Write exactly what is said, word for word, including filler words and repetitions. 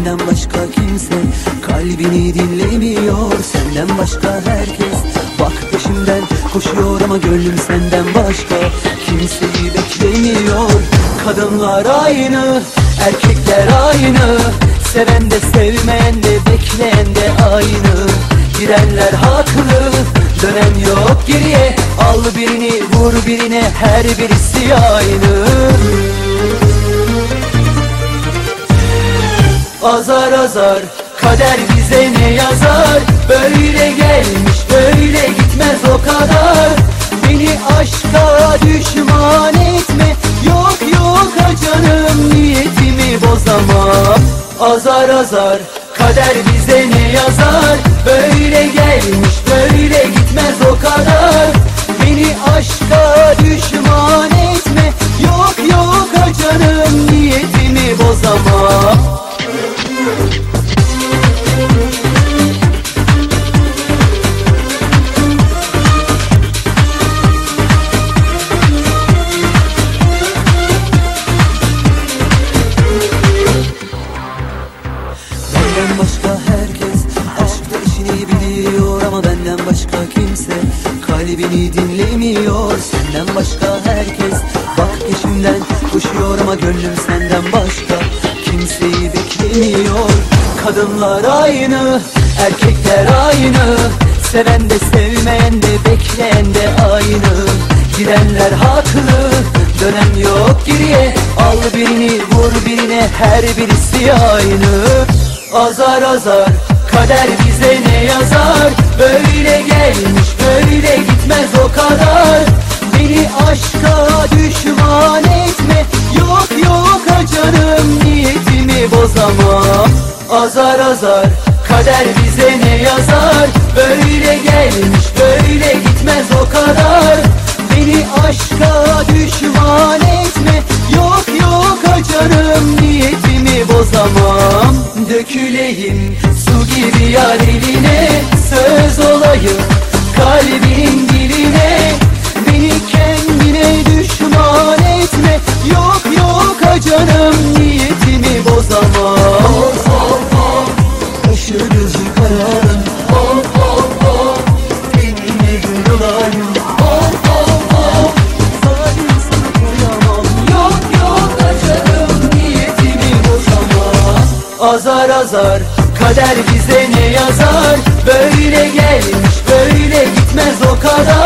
benden başka kimse kalbini dinlemiyor. Senden başka herkes bak peşimden koşuyor ama gönlüm senden başka kimseyi beklemiyor. Kadınlar aynı, erkekler aynı, seven de sevmeyen de bekleyen de aynı. Gidenler haklı, dönen yok geriye, al birini vur birine, her birisi aynı. Azar azar kader bize ne yazar, böyle gelmiş böyle gitmez o kadar. Beni aşka düşman etme, yok yok ha canım, niyetimi bozamam. Azar azar kader bize ne yazar, böyle gelmiş böyle gitmez o kadar. Beni aşka düşman etme, yok yok ha canım, niyetimi bozamam. Benden başka herkes aşkta işini biliyor ama benden başka kimse kalbini dinlemiyor. Senden başka herkes bak peşimden koşuyor ama gönlüm senden başka kimseyi beklemiyor. Kadınlar aynı, erkekler aynı, seven de sevmeyen de bekleyen de aynı. Gidenler haklı, dönen yok geriye, al birini vur birine, her birisi aynı. Azar azar kader bize ne yazar, böyle gelmiş böyle gitmez o kadar. Beni aşka düşman etme, yok yok ha canım, niyetimi bozamam. Azar azar kader bize ne yazar, böyle gelmiş böyle gitmez o kadar. Beni aşka düşman etme, yok yok ha canım, niyetimi bozamam. Döküleyim su gibi yar eline, söz olayım kalbin diline. Beni kendine düşman etme, yok yok ha canım, niyetimi bozamam. Kaşı gözü kararın, oh oh oh, benimle gül olayım, oh oh oh, zalim sana koyamam, yok yok ha canım, niyetimi bozamam. Azar azar kader bize ne yazar, böyle gelmiş böyle gitmez o kadar.